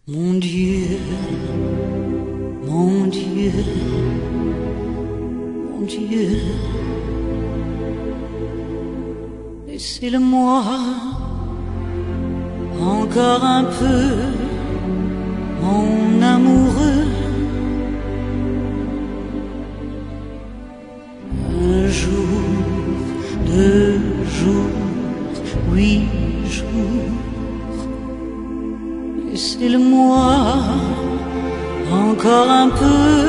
Mon Dieu, mon Dieu, mon Dieu, laissez-le-moi encore un peu, mon amoureux. Un jour, 2 jours, 8 jours, laissez-le-moi encore un peu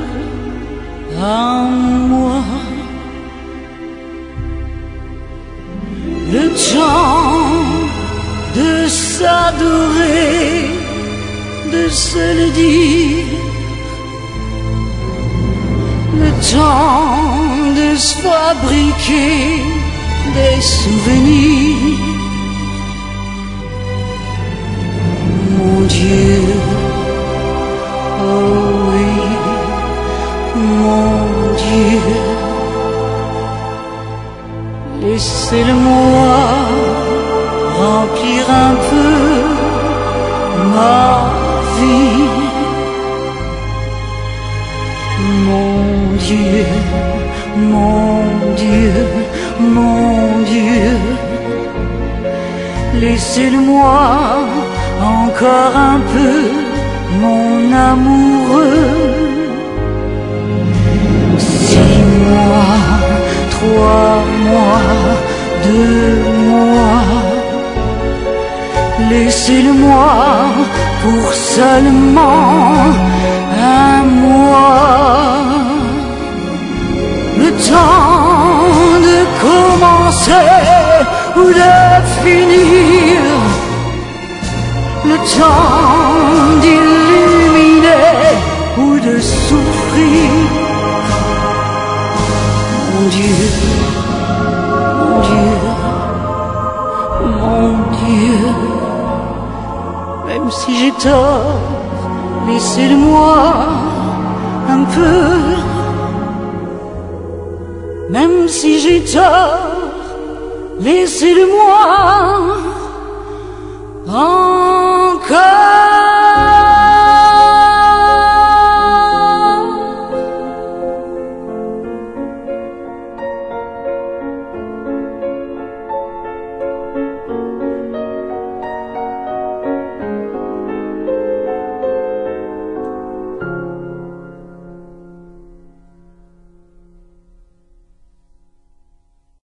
à moi. Le temps de s'adorer, de se le dire, le temps de se fabriquer des souvenirs. Mon Dieu, oh oui, mon Dieu, laissez-le-moi remplir un peu ma vie. Mon Dieu, mon Dieu, mon Dieu, laissez-le-moi encore un peu, mon amoureux. 6 mois, 3 mois, 2 mois, laissez-le-moi pour seulement un mois. Le temps de commencer ou de finir, le temps d'illuminer ou de souffrir. Mon Dieu, mon Dieu, mon Dieu, même si j'ai tort, laissez-le-moi un peu. Même si j'ai tort, laissez-le-moi encore.